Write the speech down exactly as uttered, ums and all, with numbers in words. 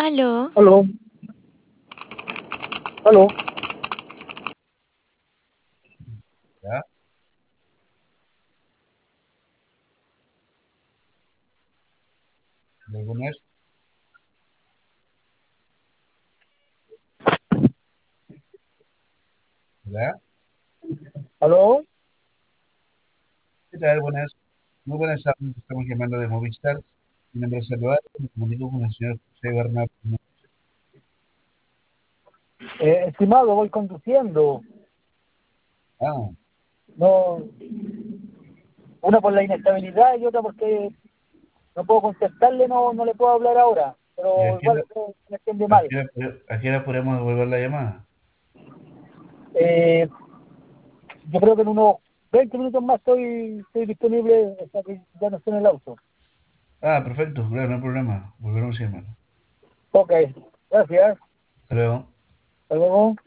Aló, Aló, aló. ¿Ya? ¿De alguna vez? ¿Ya? Aló. ¿Qué tal? Buenas. Muy buenas tardes. Estamos llamando de Movistar. Mi nombre es Eduardo. Me comunico con el señor José Bernardo. Eh, estimado, voy conduciendo. Ah, No, una por la inestabilidad y otra porque no puedo contestarle, no, no le puedo hablar ahora. ¿y a Pero qué hora, igual eh, me entiende a mal. qué hora pode- a qué hora podemos devolver la llamada? Eh, yo creo que en unos veinte minutos más estoy, estoy disponible, o sea que ya no estoy en el auto. Ah, perfecto. Claro, no hay problema. Volveremos a llamar. Ok, gracias. Hasta luego. Hasta luego.